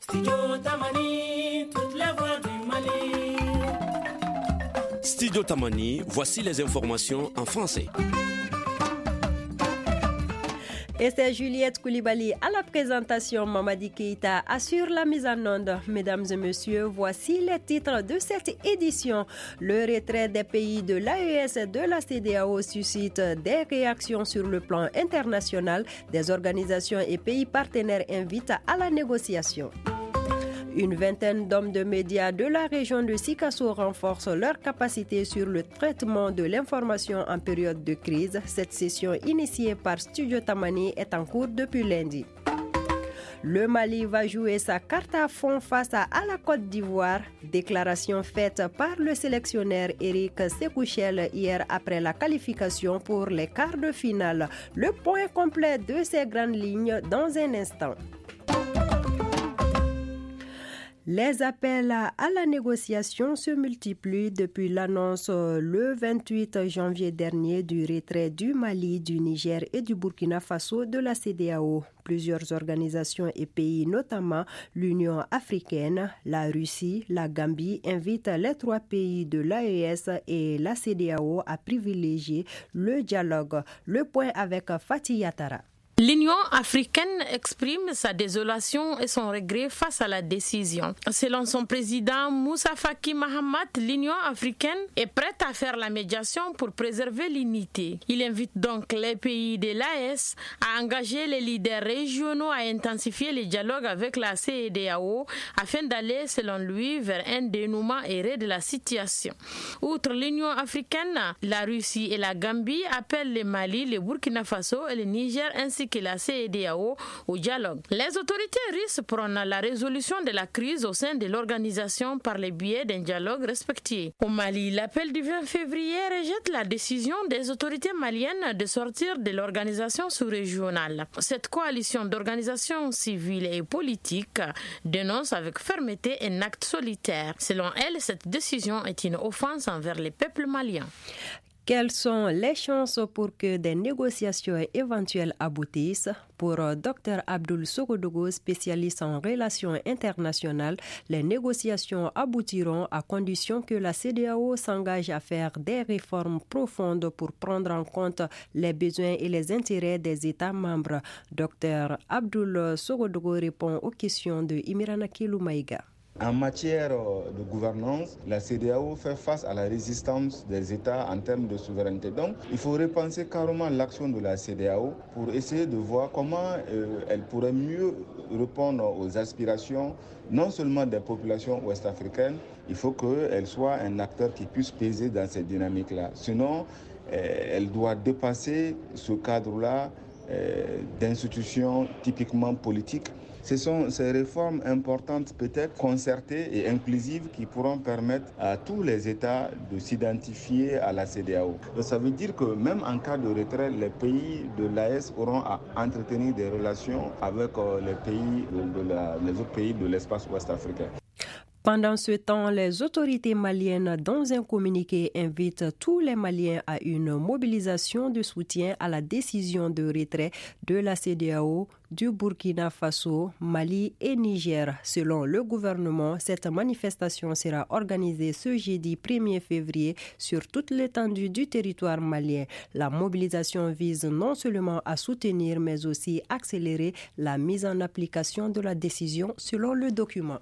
Studio Tamani, toute la voix du Mali. Studio Tamani, voici les informations en français. Et c'est Juliette Koulibaly à la présentation. Mamadi Keïta assure la mise en onde. Mesdames et messieurs, voici les titres de cette édition. Le retrait des pays de l'AES et de la CEDEAO suscite des réactions sur le plan international. Des organisations et pays partenaires invitent à la négociation. Une vingtaine d'hommes de médias de la région de Sikasso renforcent leur capacité sur le traitement de l'information en période de crise. Cette session initiée par Studio Tamani est en cours depuis lundi. Le Mali va jouer sa carte à fond face à la Côte d'Ivoire. Déclaration faite par le sélectionneur Eric Sekouchel hier après la qualification pour les quarts de finale. Le point complet de ces grandes lignes dans un instant. Les appels à la négociation se multiplient depuis l'annonce le 28 janvier dernier du retrait du Mali, du Niger et du Burkina Faso de la CEDEAO. Plusieurs organisations et pays, notamment l'Union africaine, la Russie, la Gambie, invitent les trois pays de l'AES et la CEDEAO à privilégier le dialogue. Le point avec Fatih Yatara. L'Union africaine exprime sa désolation et son regret face à la décision. Selon son président Moussa Faki Mahamat, l'Union africaine est prête à faire la médiation pour préserver l'unité. Il invite donc les pays de l'AES à engager les leaders régionaux à intensifier les dialogues avec la CEDEAO afin d'aller, selon lui, vers un dénouement aéré de la situation. Outre l'Union africaine, la Russie et la Gambie appellent le Mali, le Burkina Faso et le Niger ainsi que la CEDEAO au dialogue. Les autorités russes prônent la résolution de la crise au sein de l'organisation par le biais d'un dialogue respecté. Au Mali, l'appel du 20 février rejette la décision des autorités maliennes de sortir de l'organisation sous-régionale. Cette coalition d'organisations civiles et politiques dénonce avec fermeté un acte solitaire. Selon elle, cette décision est une offense envers les peuples maliens. Quelles sont les chances pour que des négociations éventuelles aboutissent? Pour Dr Abdoul Sogodogo, spécialiste en relations internationales, les négociations aboutiront à condition que la CEDEAO s'engage à faire des réformes profondes pour prendre en compte les besoins et les intérêts des États membres. Dr Abdoul Sogodogo répond aux questions de Imirana Kiloumaïga. En matière de gouvernance, la CEDEAO fait face à la résistance des États en termes de souveraineté. Donc, il faut repenser carrément l'action de la CEDEAO pour essayer de voir comment elle pourrait mieux répondre aux aspirations non seulement des populations ouest-africaines, il faut qu'elle soit un acteur qui puisse peser dans cette dynamique-là. Sinon, elle doit dépasser ce cadre-là d'institutions typiquement politiques. Ce sont ces réformes importantes, peut-être concertées et inclusives, qui pourront permettre à tous les États de s'identifier à la CEDEAO. Donc ça veut dire que même en cas de retrait, les pays de l'AES auront à entretenir des relations avec les autres pays de l'espace ouest-africain. Pendant ce temps, les autorités maliennes, dans un communiqué, invitent tous les Maliens à une mobilisation de soutien à la décision de retrait de la CEDEAO, du Burkina Faso, Mali et Niger. Selon le gouvernement, cette manifestation sera organisée ce jeudi 1er février sur toute l'étendue du territoire malien. La mobilisation vise non seulement à soutenir, mais aussi accélérer la mise en application de la décision selon le document.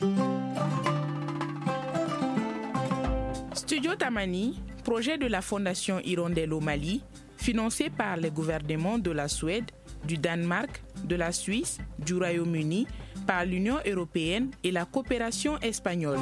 Studio Tamani, projet de la Fondation Hirondelle au Mali, financé par les gouvernements de la Suède, du Danemark, de la Suisse, du Royaume-Uni, par l'Union européenne et la coopération espagnole.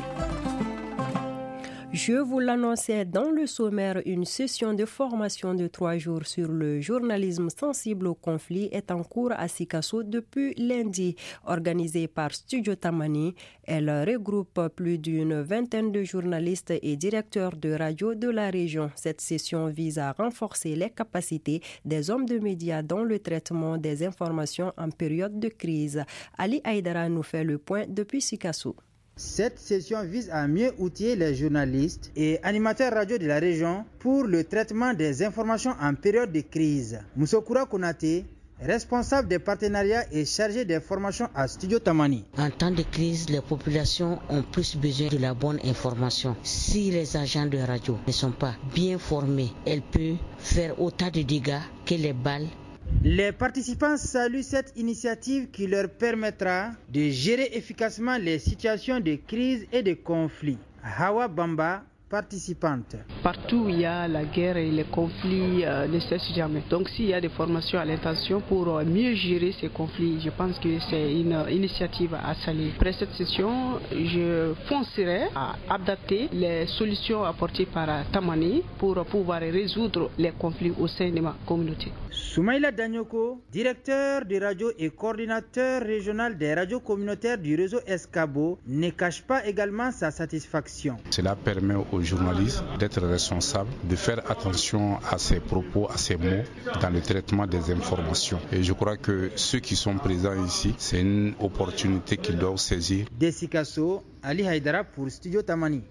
Je vous l'annonçais dans le sommaire, une session de formation de 3 jours sur le journalisme sensible au conflit est en cours à Sikasso depuis lundi. Organisée par Studio Tamani, elle regroupe plus d'une vingtaine de journalistes et directeurs de radio de la région. Cette session vise à renforcer les capacités des hommes de médias dans le traitement des informations en période de crise. Ali Haïdara nous fait le point depuis Sikasso. Cette session vise à mieux outiller les journalistes et animateurs radio de la région pour le traitement des informations en période de crise. Moussokoura Konaté, responsable des partenariats et chargé des formations à Studio Tamani. En temps de crise, les populations ont plus besoin de la bonne information. Si les agents de radio ne sont pas bien formés, elles peuvent faire autant de dégâts que les balles. Les participants saluent cette initiative qui leur permettra de gérer efficacement les situations de crise et de conflit. Hawa Bamba, participante. Partout où il y a la guerre et les conflits ne cessent jamais. Donc s'il y a des formations à l'intention pour mieux gérer ces conflits, je pense que c'est une initiative à saluer. Après cette session, je foncerai à adapter les solutions apportées par Tamani pour pouvoir résoudre les conflits au sein de ma communauté. Soumaïla Danyoko, directeur de radio et coordinateur régional des radios communautaires du réseau Escabo, ne cache pas également sa satisfaction. Cela permet aux journalistes d'être responsables, de faire attention à ses propos, à ses mots dans le traitement des informations. Et je crois que ceux qui sont présents ici, c'est une opportunité qu'ils doivent saisir. Dessikasso, Ali Haïdara pour Studio Tamani.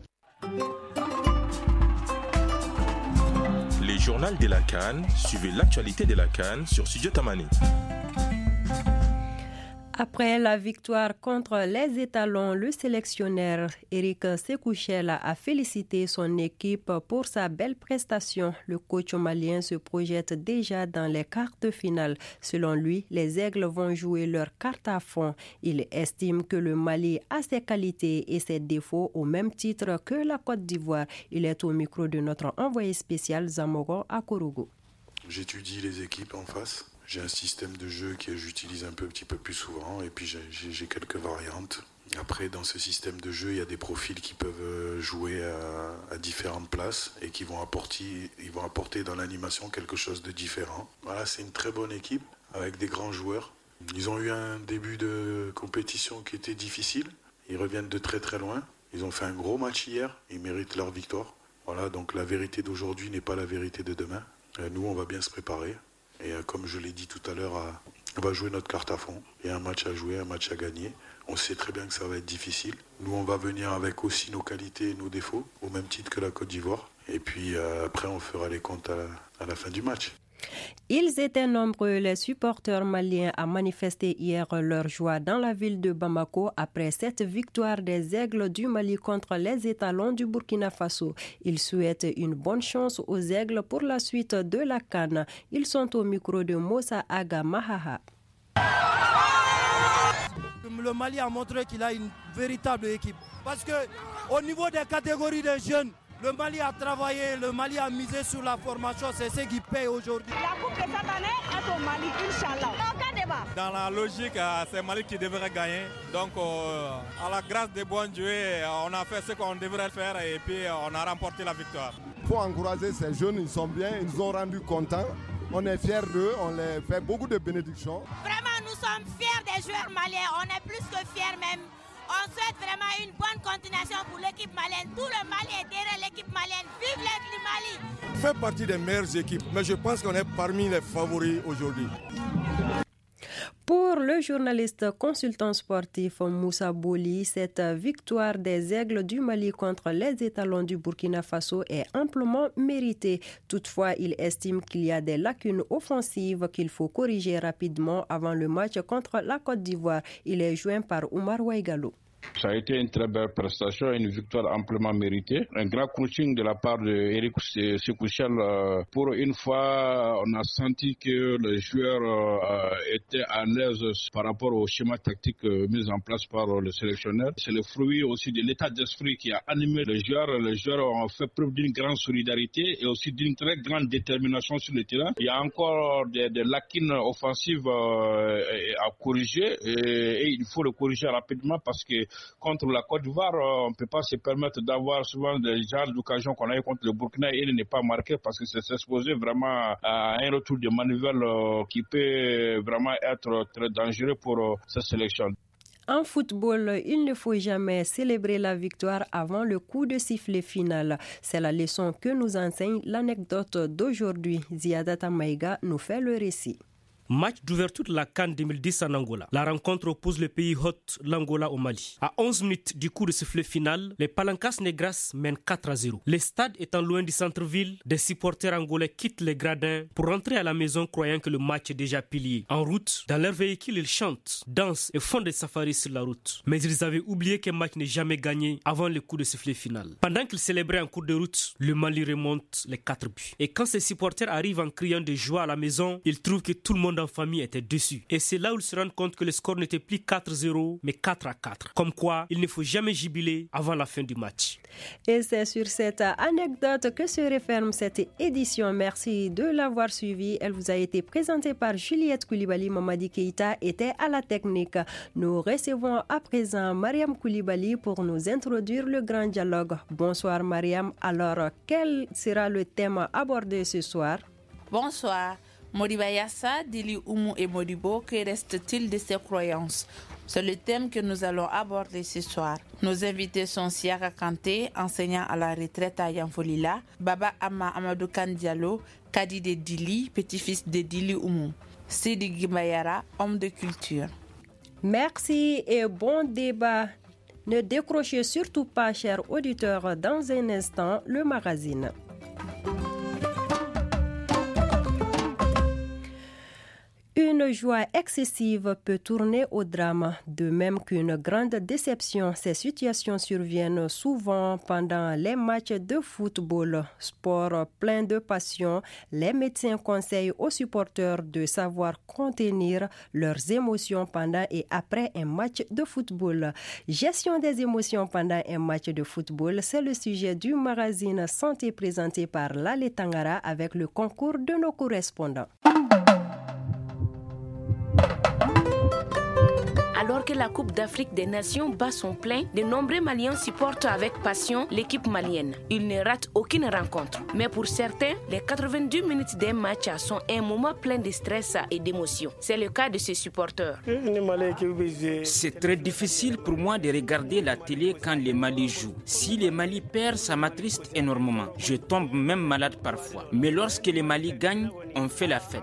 Les journaux de la CAN, suivez l'actualité de la CAN sur Studio Tamani. Après la victoire contre les étalons, le sélectionneur Eric Sekouchel a félicité son équipe pour sa belle prestation. Le coach malien se projette déjà dans les quarts de finale. Selon lui, les Aigles vont jouer leur carte à fond. Il estime que le Mali a ses qualités et ses défauts au même titre que la Côte d'Ivoire. Il est au micro de notre envoyé spécial Zamoro Akorogo. J'étudie les équipes en face. J'ai un système de jeu que j'utilise un petit peu plus souvent et puis j'ai quelques variantes. Après, dans ce système de jeu, il y a des profils qui peuvent jouer à différentes places et qui vont apporter dans l'animation quelque chose de différent. Voilà, c'est une très bonne équipe avec des grands joueurs. Ils ont eu un début de compétition qui était difficile. Ils reviennent de très très loin. Ils ont fait un gros match hier. Ils méritent leur victoire. Voilà, donc la vérité d'aujourd'hui n'est pas la vérité de demain. Nous, on va bien se préparer. Et comme je l'ai dit tout à l'heure, on va jouer notre carte à fond. Il y a un match à jouer, un match à gagner. On sait très bien que ça va être difficile. Nous, on va venir avec aussi nos qualités et nos défauts, au même titre que la Côte d'Ivoire. Et puis après, on fera les comptes à la fin du match. Ils étaient nombreux, les supporters maliens, à manifester hier leur joie dans la ville de Bamako après cette victoire des Aigles du Mali contre les étalons du Burkina Faso. Ils souhaitent une bonne chance aux Aigles pour la suite de la CAN. Ils sont au micro de Moussa Aga Mahaha. Le Mali a montré qu'il a une véritable équipe. Parce qu'au niveau des catégories de jeunes, le Mali a travaillé, le Mali a misé sur la formation, c'est ce qui paye aujourd'hui. La coupe de cette année est au Mali, Inch'Allah. Aucun débat. Dans la logique, c'est Mali qui devrait gagner. Donc, à la grâce des bons dieux, on a fait ce qu'on devrait faire et puis on a remporté la victoire. Il faut encourager ces jeunes, ils sont bien, ils nous ont rendu contents. On est fiers d'eux, on les fait beaucoup de bénédictions. Vraiment, nous sommes fiers des joueurs maliens, on est plus que fiers même. On souhaite vraiment une bonne continuation pour l'équipe malienne. Tout le Mali est derrière l'équipe malienne. Vive l'équipe Mali! On fait partie des meilleures équipes, mais je pense qu'on est parmi les favoris aujourd'hui. Pour le journaliste consultant sportif Moussa Boli, cette victoire des Aigles du Mali contre les étalons du Burkina Faso est amplement méritée. Toutefois, il estime qu'il y a des lacunes offensives qu'il faut corriger rapidement avant le match contre la Côte d'Ivoire. Il est joint par Oumar Ouaigalo. Ça a été une très belle prestation, une victoire amplement méritée. Un grand coaching de la part d'Eric Sekouchel. Pour une fois, on a senti que les joueurs étaient à l'aise par rapport au schéma tactique mis en place par le sélectionneur. C'est le fruit aussi de l'état d'esprit qui a animé les joueurs. Les joueurs ont fait preuve d'une grande solidarité et aussi d'une très grande détermination sur le terrain. Il y a encore des lacunes offensives à corriger et il faut le corriger rapidement parce que contre la Côte d'Ivoire, on ne peut pas se permettre d'avoir souvent des genres d'occasions qu'on a eu contre le Burkina et il n'est pas marqué parce que c'est s'exposer vraiment à un retour de manivelle qui peut vraiment être très dangereux pour cette sélection. En football, il ne faut jamais célébrer la victoire avant le coup de sifflet final. C'est la leçon que nous enseigne l'anecdote d'aujourd'hui. Ziadata Maïga nous fait le récit. Match d'ouverture de la CAN 2010 en Angola. La rencontre oppose le pays hôte, l'Angola, au Mali. À 11 minutes du coup de sifflet final, les Palancas Negras mènent 4-0. Le stade étant loin du centre-ville, des supporters angolais quittent les gradins pour rentrer à la maison croyant que le match est déjà plié. En route, dans leur véhicule, ils chantent, dansent et font des safaris sur la route. Mais ils avaient oublié qu'un match n'est jamais gagné avant le coup de sifflet final. Pendant qu'ils célébraient en cours de route, le Mali remonte les 4 buts. Et quand ces supporters arrivent en criant de joie à la maison, ils trouvent que tout le monde en famille était déçu. Et c'est là où ils se rendent compte que le score n'était plus 4-0, mais 4-4. Comme quoi, il ne faut jamais jubiler avant la fin du match. Et c'est sur cette anecdote que se referme cette édition. Merci de l'avoir suivie. Elle vous a été présentée par Juliette Koulibaly. Mamadi Keïta était à la technique. Nous recevons à présent Mariam Koulibaly pour nous introduire le grand dialogue. Bonsoir Mariam. Alors, quel sera le thème abordé ce soir? Bonsoir. Modiba Yassa, Dili Oumou et Modibo, que reste-t-il de ces croyances? C'est le thème que nous allons aborder ce soir. Nos invités sont Siaka Kanté, enseignant à la retraite à Yanfolila, Baba Ama Amadou Kandialo, Kadi de Dili, petit-fils de Dili Oumou, Sidi Gimayara, homme de culture. Merci et bon débat. Ne décrochez surtout pas, chers auditeurs, dans un instant, le magazine. Une joie excessive peut tourner au drame, de même qu'une grande déception. Ces situations surviennent souvent pendant les matchs de football. Sport plein de passion, les médecins conseillent aux supporters de savoir contenir leurs émotions pendant et après un match de football. Gestion des émotions pendant un match de football, c'est le sujet du magazine Santé présenté par Lale Tangara avec le concours de nos correspondants. Alors que la Coupe d'Afrique des Nations bat son plein, de nombreux Maliens supportent avec passion l'équipe malienne. Ils ne ratent aucune rencontre. Mais pour certains, les 92 minutes d'un match sont un moment plein de stress et d'émotion. C'est le cas de ces supporters. C'est très difficile pour moi de regarder la télé quand le Mali joue. Si le Mali perd, ça m'attriste énormément. Je tombe même malade parfois. Mais lorsque le Mali gagne, on fait la fête.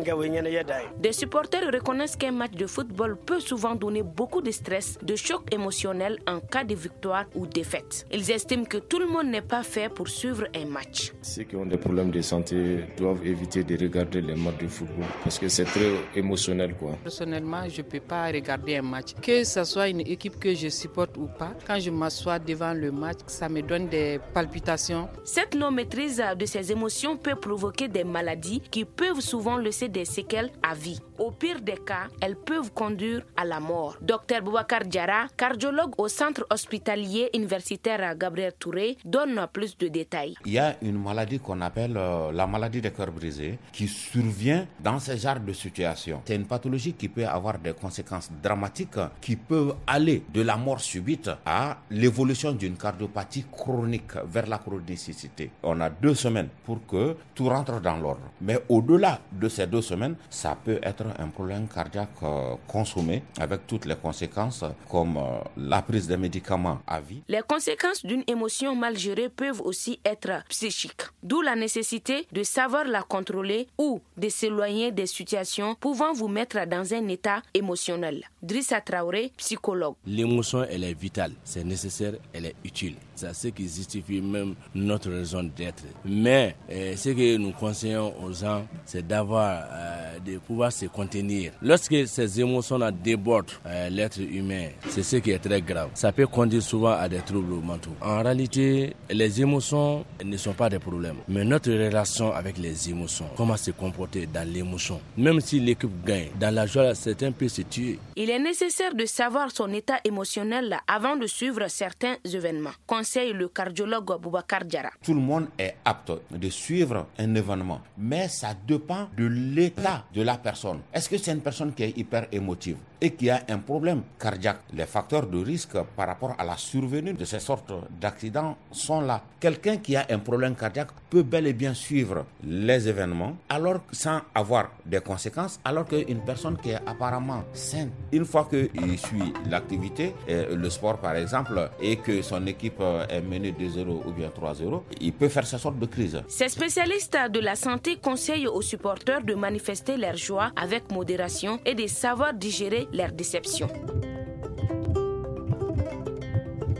Des supporters reconnaissent qu'un match de football peut souvent donner beaucoup de stress, de choc émotionnel en cas de victoire ou défaite. Ils estiment que tout le monde n'est pas fait pour suivre un match. Ceux qui ont des problèmes de santé doivent éviter de regarder les matchs de football parce que c'est très émotionnel, quoi. Personnellement, je ne peux pas regarder un match. Que ce soit une équipe que je supporte ou pas, quand je m'assois devant le match, ça me donne des palpitations. Cette non-maîtrise de ces émotions peut provoquer des maladies qui peuvent souvent laisser des séquelles à vie. Au pire des cas, elles peuvent conduire à la mort. Dr Boubacar Diarra, cardiologue au centre hospitalier universitaire Gabriel Touré, donne plus de détails. Il y a une maladie qu'on appelle la maladie des cœurs brisés qui survient dans ce genre de situation. C'est une pathologie qui peut avoir des conséquences dramatiques qui peuvent aller de la mort subite à l'évolution d'une cardiopathie chronique vers la chronicité. On a 2 semaines pour que tout rentre dans l'ordre. Mais au-delà de ces 2 semaines, ça peut être un problème cardiaque consommé avec toutes les conséquences comme la prise des médicaments à vie. Les conséquences d'une émotion mal gérée peuvent aussi être psychiques, d'où la nécessité de savoir la contrôler ou de s'éloigner des situations pouvant vous mettre dans un état émotionnel. Drissa Traoré, psychologue. L'émotion, elle est vitale, c'est nécessaire, elle est utile. C'est ce qui justifie même notre raison d'être. Mais ce que nous conseillons aux gens, c'est d'avoir, de pouvoir se contenir. Lorsque ces émotions-là débordent l'être humain, c'est ce qui est très grave. Ça peut conduire souvent à des troubles mentaux. En réalité, les émotions ne sont pas des problèmes. Mais notre relation avec les émotions, comment se comporter dans l'émotion. Même si l'équipe gagne, dans la joie, certains peuvent se tuer. Il est nécessaire de savoir son état émotionnel avant de suivre certains événements. Conseille le cardiologue Boubacar Diarra. Tout le monde est apte de suivre un événement, mais ça dépend de l'état de la personne. Est-ce que c'est une personne qui est hyper émotive et qui a un problème cardiaque? Les facteurs de risque par rapport à la survenue de ces sortes d'accidents sont là. Quelqu'un qui a un problème cardiaque peut bel et bien suivre les événements alors sans avoir des conséquences, alors qu'une personne qui est apparemment saine, une fois qu'il suit l'activité, le sport par exemple, et que son équipe est menée 2-0 ou bien 3-0, il peut faire ces sortes de crises. Ces spécialistes de la santé conseillent aux supporters de manifester leur joie avec modération et de savoir digérer leur déception.